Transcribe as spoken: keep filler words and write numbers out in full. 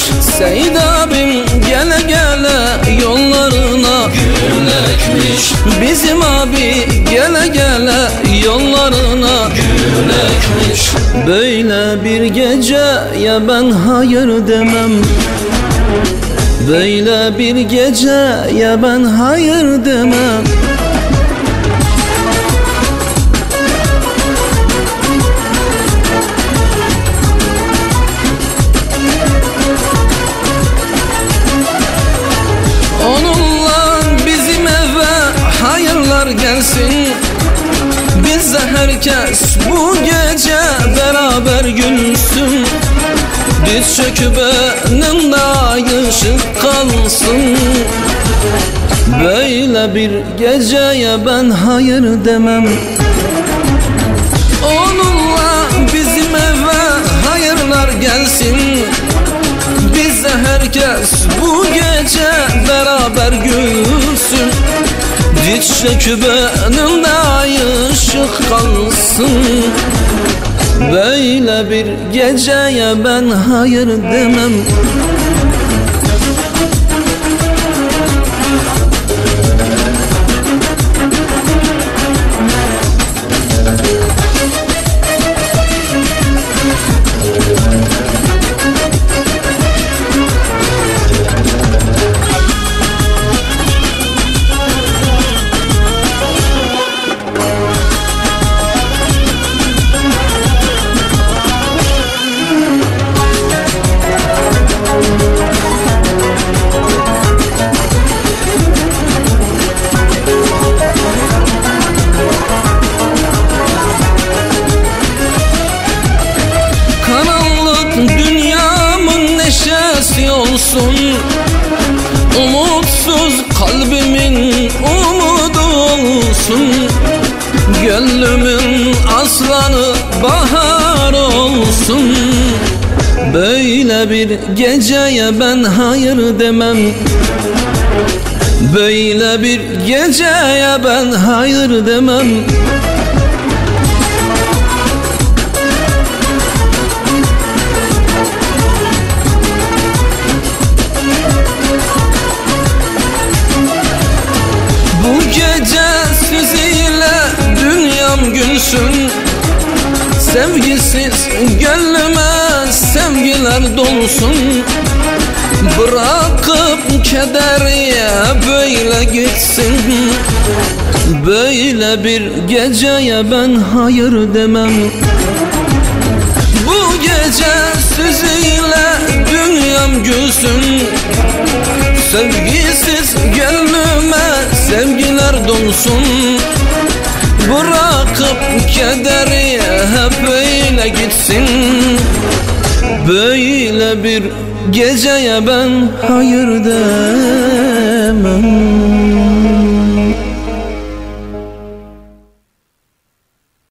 Seyit abim gele gele yollarına gül ekmiş. Bizim abi gele gele yollarına gül ekmiş. Böyle bir geceye ben hayır demem. Böyle bir geceye ben hayır demem. Onunla bizim eve hayırlar gelsin. Bizde herkes bu gece beraber gülsün. Diz çöküp önümde ışık kalsın. Böyle bir geceye ben hayır demem. Onunla bizim eve hayırlar gelsin. Bizde herkes bu gece beraber gülsün. Diz çöküp önümde ışık kalsın. Böyle bir geceye ben hayır demem. Dünyamın neşesi olsun, umutsuz kalbimin umudu olsun. Gönlümün aslanı bahar olsun. Böyle bir geceye ben hayır demem. Böyle bir geceye ben hayır demem. Bu gece sizinle dünyam gülsün. Sevgisiz gönlüme sevgiler dolsun. Bırakıp kederi böyle gitsin. Böyle bir geceye ben hayır demem. Bu gece sizinle dünyam gülsün. Sevgisiz gönlüme sevgiler dolsun. Bırakıp kederi hep böyle gitsin. Böyle bir geceye ben hayır demem.